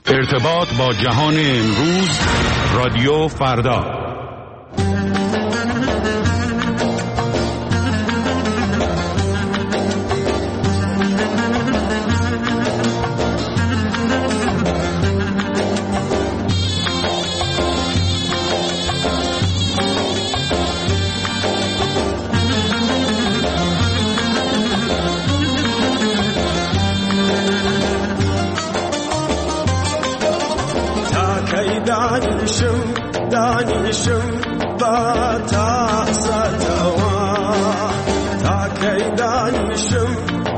ارتباط با جهان امروز، رادیو فردا. دانشم با تاساتوا تاکی دانشم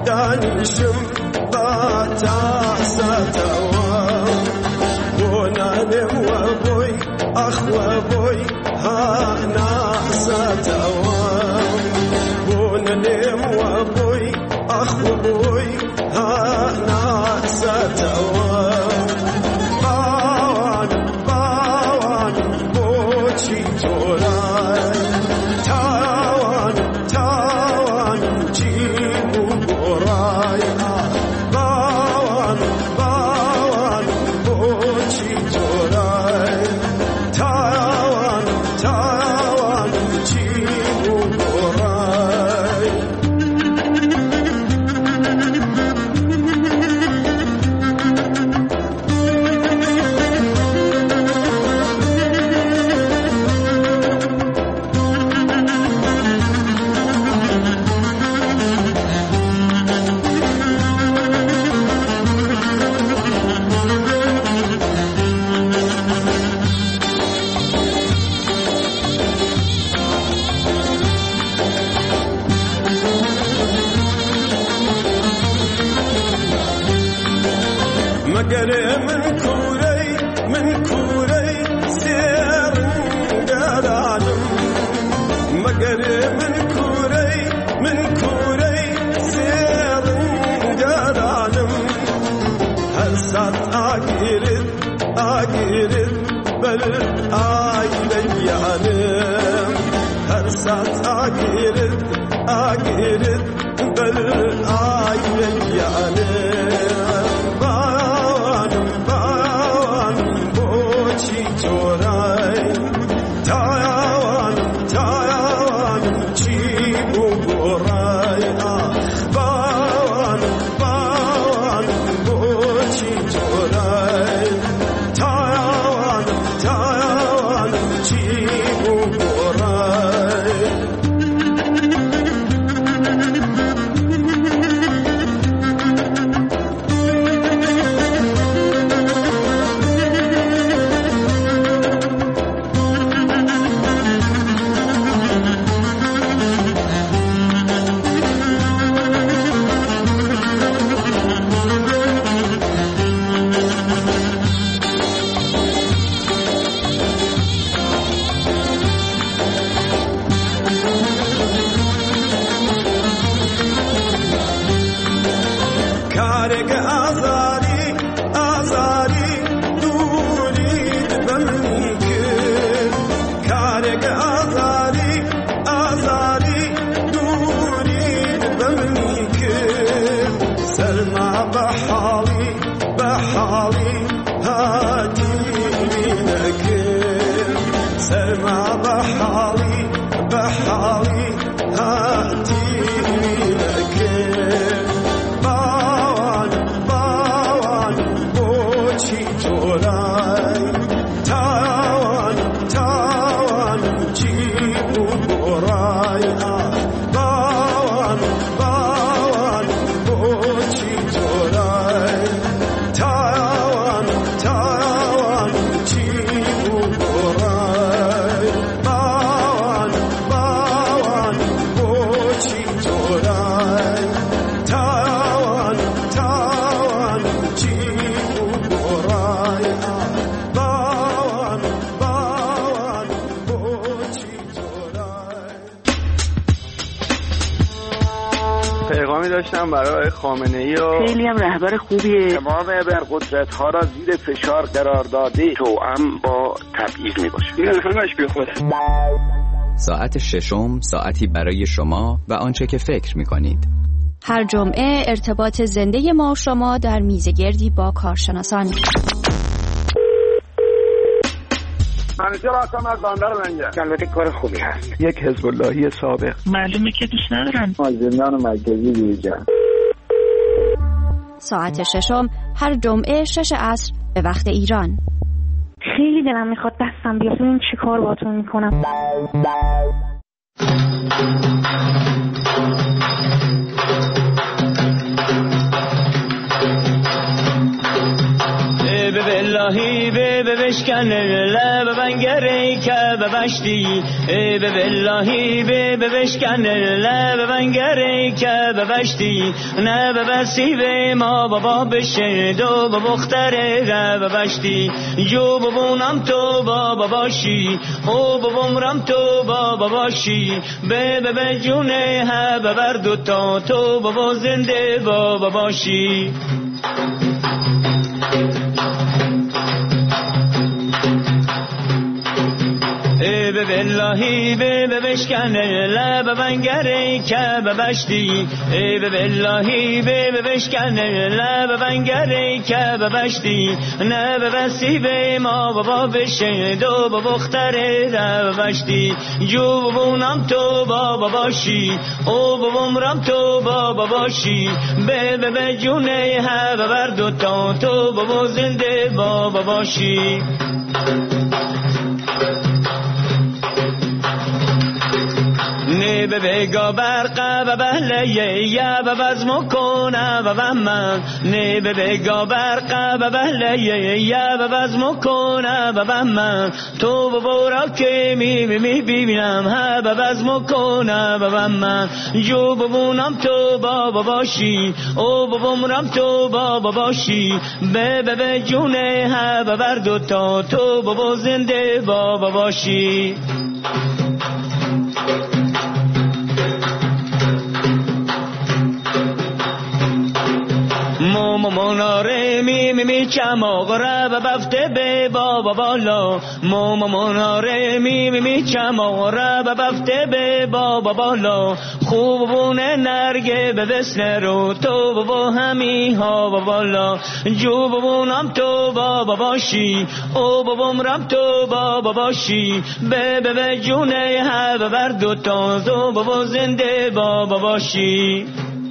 با تاساتوا بونانم و بوی اخ و بوی ها ناساتوا بونانم و بوی اخ و بوی ها ناساتوا داشتم برای خامنه‌ای و خیلی هم رهبر خوبیه. تمام ابرقدرت‌ها را زیر فشار قرار داده توأم با تبعیض میباشه. این همش بی خوده. ساعت ششم، ساعتی برای شما و آنچه که فکر می‌کنید. هر جمعه ارتباط زنده ما و شما در میزگردی با کارشناسان. همیشه راستم از بندر منجه. البته کار خوبی هست. یک حزب اللهی سابق. معلومه که دوست ندارن. زندان مرکزی بیرجان. ساعت ششم هر جمعه 6 عصر به وقت ایران. خیلی دلم میخواد دستم بیاد ببینم چی کار باهاتون میکنم. باللهی به بشکن لب بنگری که ببشتی به باللهی به بشکن لب بنگری که ببشتی نه ببسی به ما بابا بشه دو بختره رو ببشتی جو ببونم تو بابا باشی او ببومرم تو بابا باشی به جونه ها ببر دوتا تو بابا زنده بابا باشی به باللهی به بشکن لب بنگری که ببشتی به باللهی به بشکن لب بنگری که ببشتی نه ببسی به ما بابا بشه دو بختره رو ببشتی جو ببونم تو بابا باشی او ببومرم تو بابا باشی به جونه ها ببر دوتا تو بابا زنده بابا باشی نه به بگا برقه و بهلیه یا و بزمو کنه و بهمن نه به بگا برقه و بهلیه یا و بزمو کنه و بهمن تو ببورا که می ببینم ها و بزمو کنه و بهمن جو ببونم تو بابا باشی او ببومرم تو بابا باشی به جونه ها و بر دوتا تو بابا زنده بابا باشی مناره می چماغره و بفته به بابا بالا مناره می چماغره و بفته به بابا بالا خوبونه نرگه به وسنه رو تو بابا همی ها و بالا جو ببونم تو بابا باشی او ببومرم تو بابا باشی به جونه ها و بر دوتا تو بابا زنده بابا باشی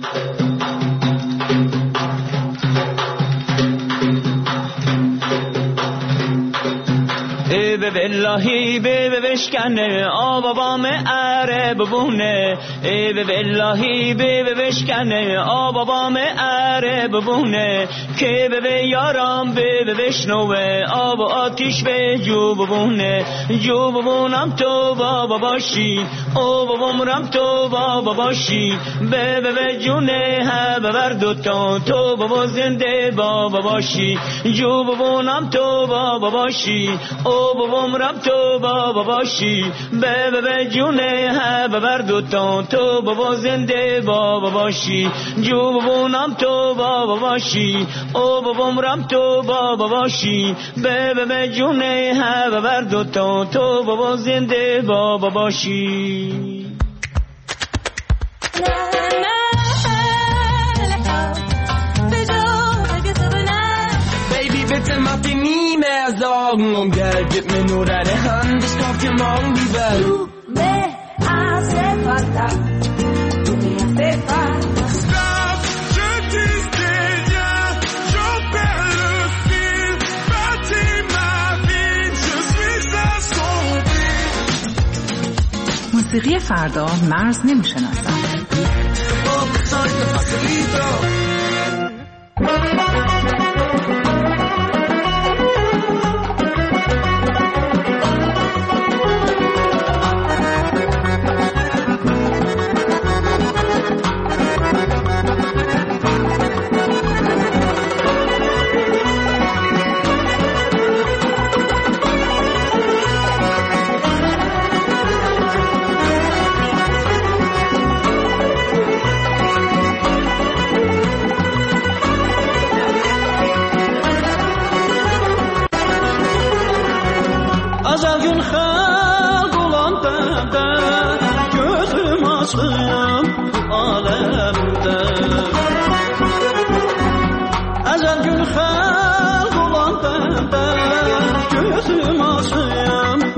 به باللهی به بشکنه آب بام اره ببونه به باللهی به بشکنه آب بام اره ببونه که به یارم به بشنوه آب آتیش به جو ببونه جو ببونم تو بابا باشی او ببومرم تو بابا باشی به جونه ها ببر دوتا تو بابا زنده بابا باشی جو ببونم تو بابا باشی او ببومرم تو بابا باشی به جونه ها ببر دوتا تو بابا زنده بابا باشی جو ببونم تو بابا باشی او ببومرم تو بابا باشی به جونه ها ببر دوتا تو بابا زنده بابا باشی Bitte mach dir nie mehr Sorgen um Geld, gib mir nur deine Hand, ich kauf dir morgen die Welt. Du me hace falta, du me hace falta. Stop, je disais rien, j'en perds le fil, bâtis ma vie, je suis assombri. موسیقی فردا مرز نمیشناسم. Gözüm açıyım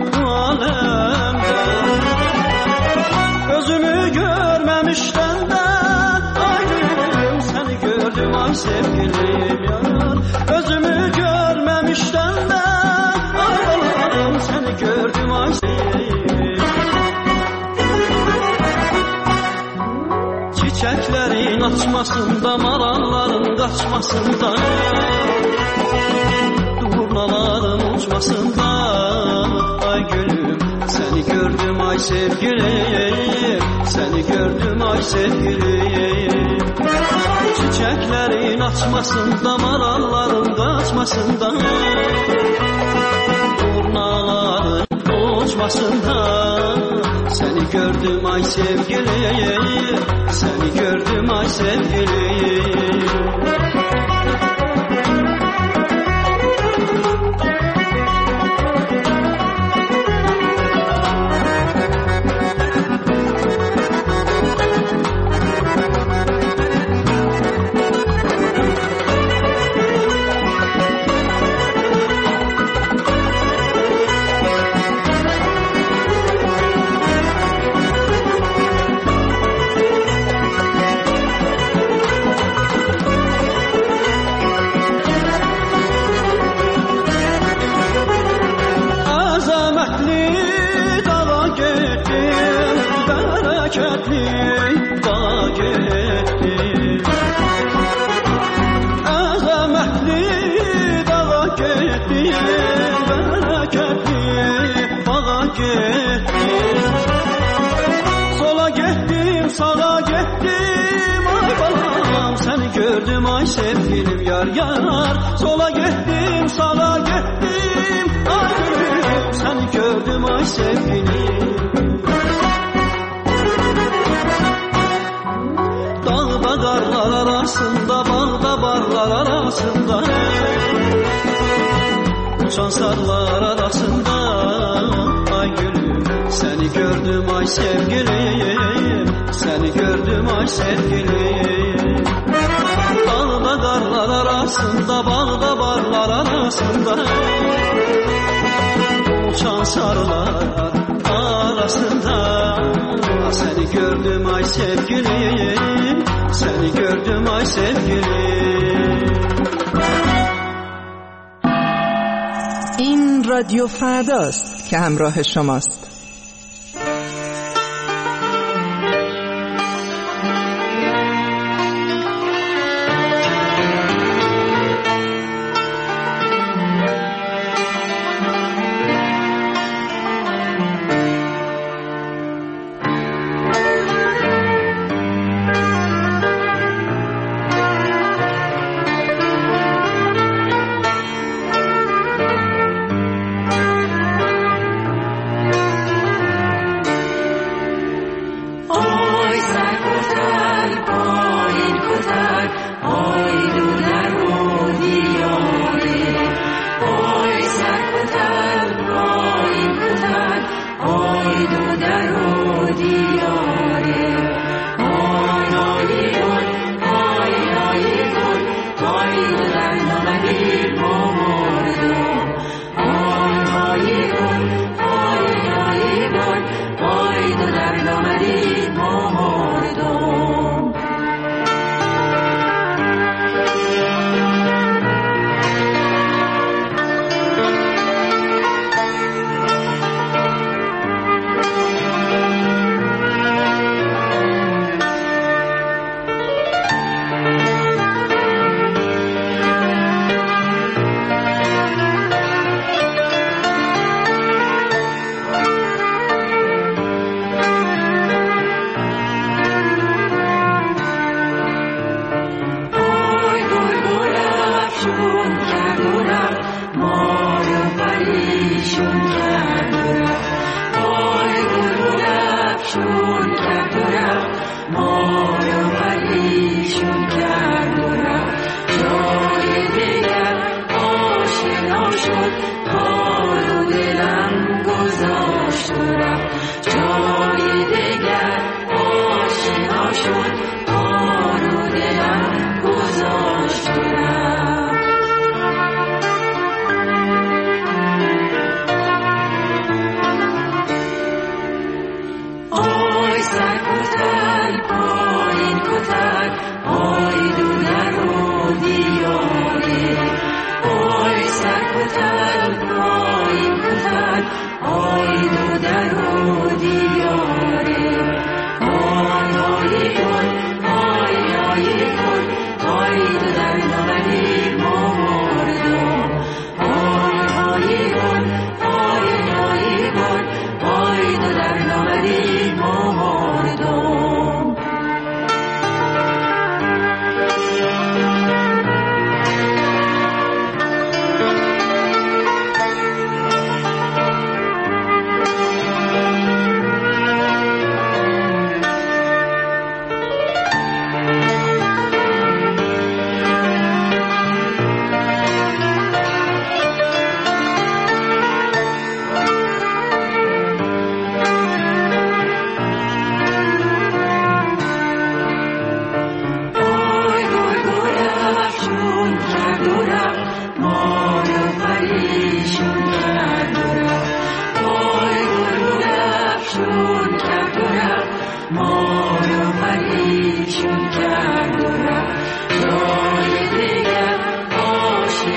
uçmasında, maralların kaçmasında, durnaların uçmasında. Ay gülüm seni gördüm ay sevgilim, seni gördüm ay sevgilim. Çiçeklerin açmasında, maralların kaçmasında, durnaların uçmasında. Seni gördüm ay sevgilim, seni gördüm ay sevgilim. Sola gittim, sağa gittim, ay balam seni gördüm ay sevgilim yar yar. Sola gittim, sağa gittim, ay gülüm seni gördüm ay sevgilim. Dağda karlar arasında, bağda barlar arasında, uçan sarlar arasında. Ay gülüm seni gördüm ay sevgilim, seni gördüm ay sevgilim. Dağda karlar arasında, bağda barlar arasında, uçan sarlar arasında. Seni gördüm ay sevgilim, seni gördüm ay sevgilim. این رادیو فرداست که همراه شماست.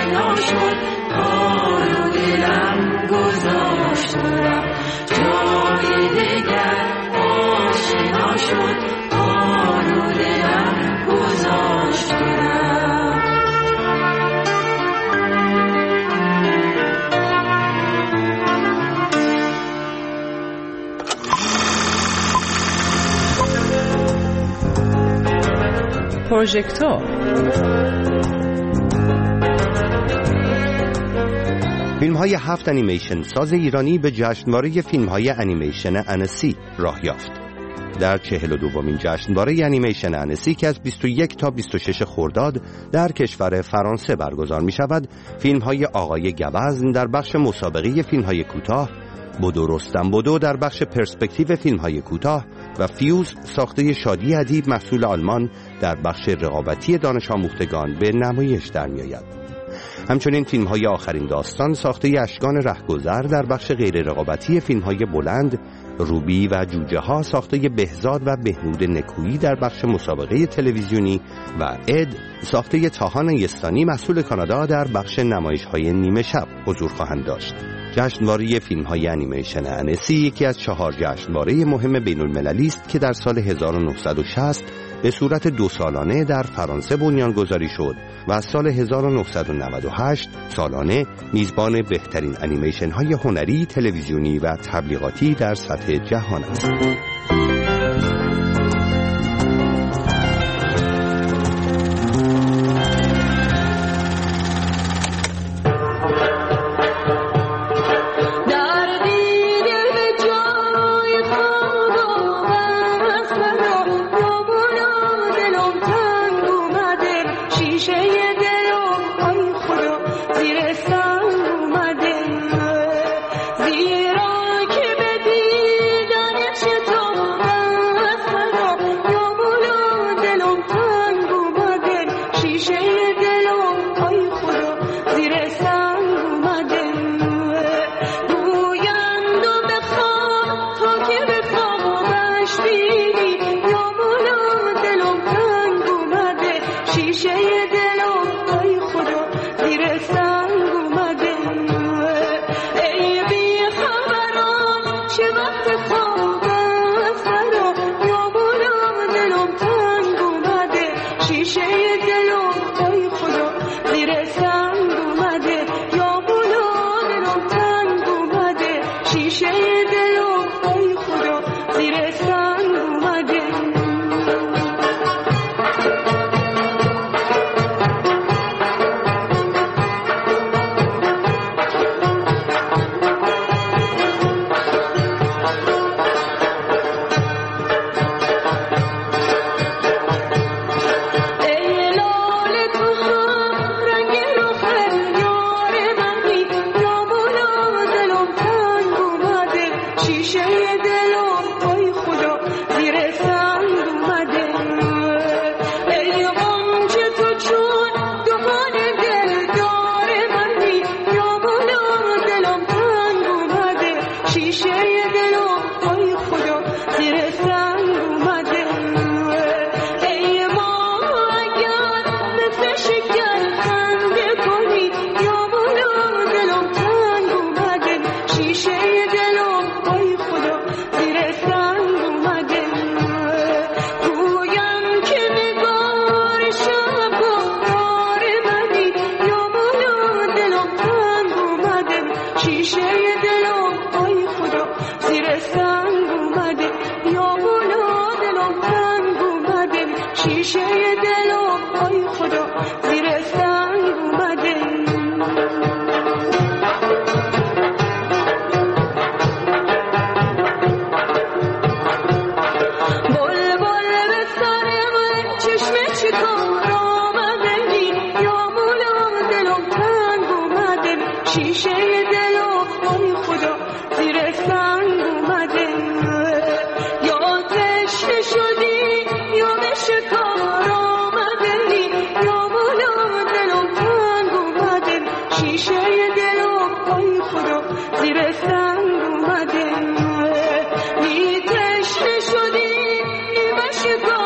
آشنا شد کار و دلم گذاشت جای دیگر آشنا شد کار و دلم گذاشت پروژکتور فیلم‌های 7 انیمیشن ساز ایرانی به جشنواره فیلم‌های انیمیشن انسی راه یافت. در 42مین جشنواره انیمیشن انسی که از 21 تا 26 خرداد در کشور فرانسه برگزار می‌شود، فیلم‌های آقای گوزن در بخش مسابقه فیلم‌های کوتاه، بدو رستم بدو در بخش پرسپکتیو فیلم‌های کوتاه و فیوز ساخته شادی ادیب محصول آلمان در بخش رقابتی دانش آموختگان به نمایش در می‌آید. همچنین فیلم‌های آخرین داستان ساخته اشکان رهگذر در بخش غیر رقابتی فیلم‌های بلند، روبی و جوجه ها ساخته بهزاد و بهنود نکویی در بخش مسابقه تلویزیونی و اد ساخته تاهان یستانی محصول کانادا در بخش نمایش‌های نیمه شب حضور خواهند داشت. جشنواره فیلم‌های انیمیشن انسی یکی از 4 جشنواره مهم بین‌المللی است که در سال 1960 به صورت 2 سالانه در فرانسه بنیانگذاری شد و از سال 1998 سالانه میزبان بهترین انیمیشن‌های هنری، تلویزیونی و تبلیغاتی در سطح جهان است.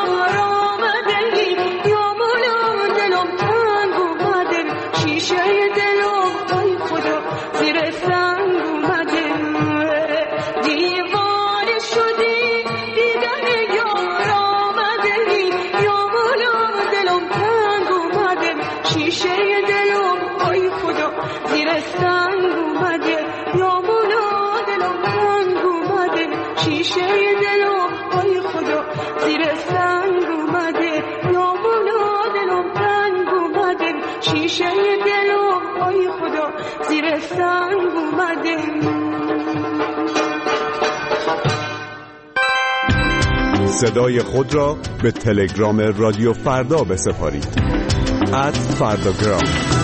شاید و زیر سنگ اومده. صدای خود را به تلگرام رادیو فردا بسپارید. @فرداگرام.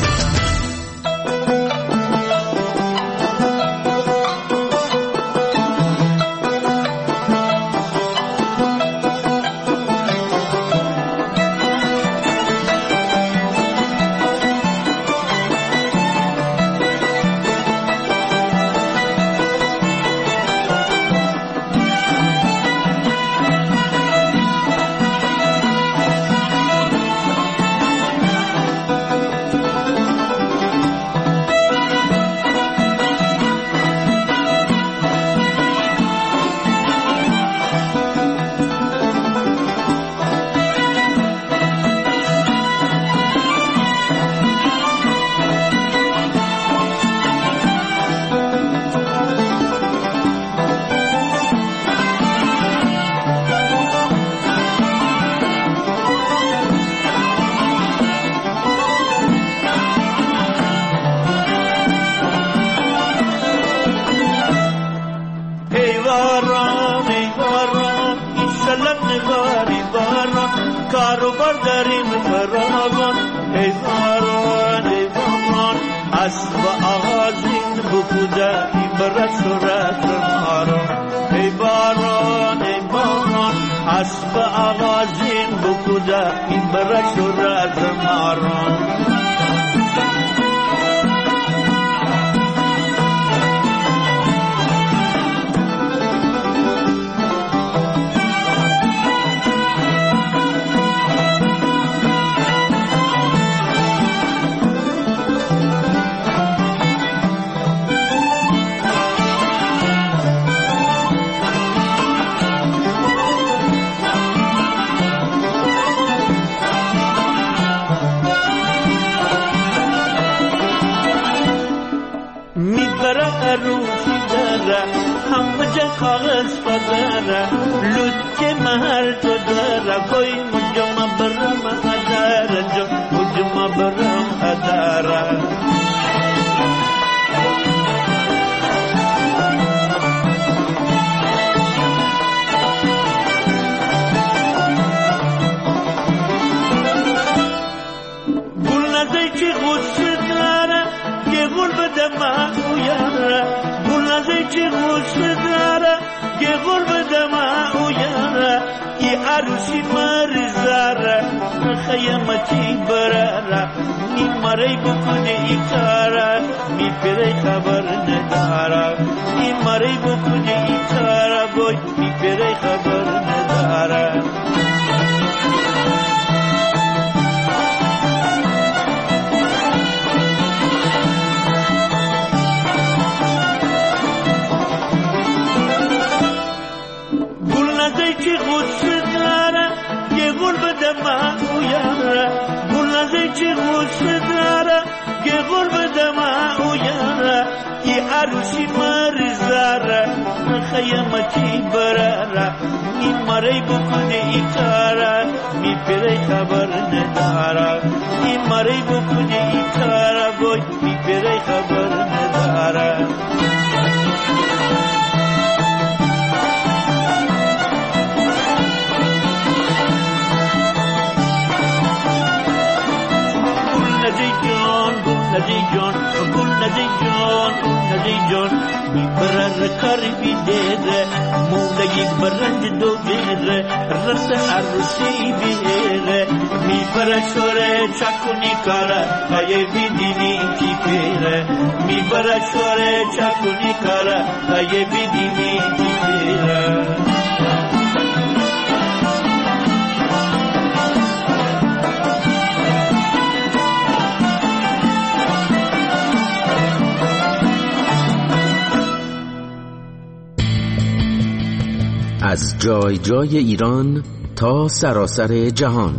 از جای جای ایران تا سراسر جهان،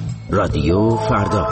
رادیو فردا.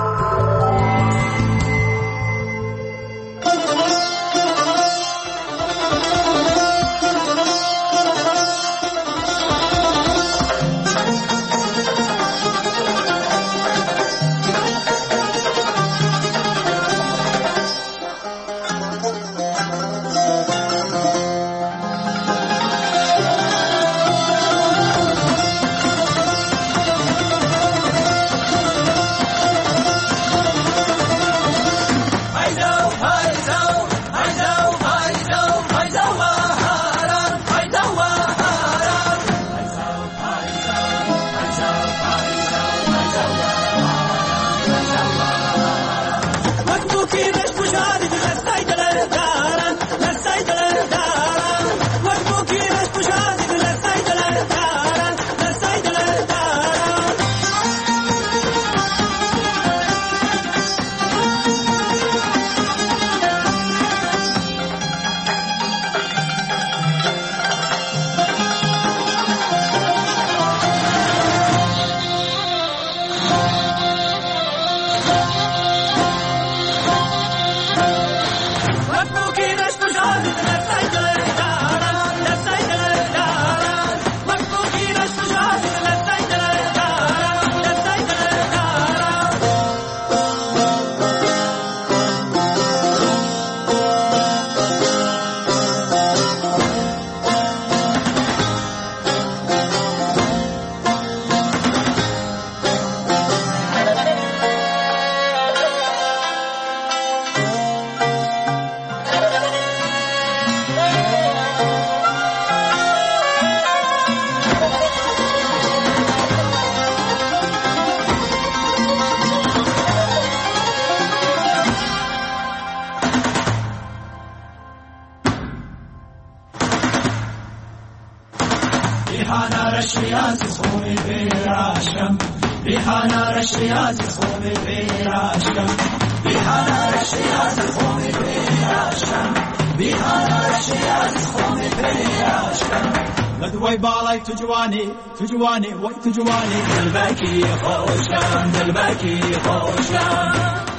بحانا رشياز خومي براشم بحانا رشياز خومي براشم بحانا رشياز خومي براشم بحانا رشياز خومي براشم لدوي بالاي تجواني وي تجواني دلباكي خوشم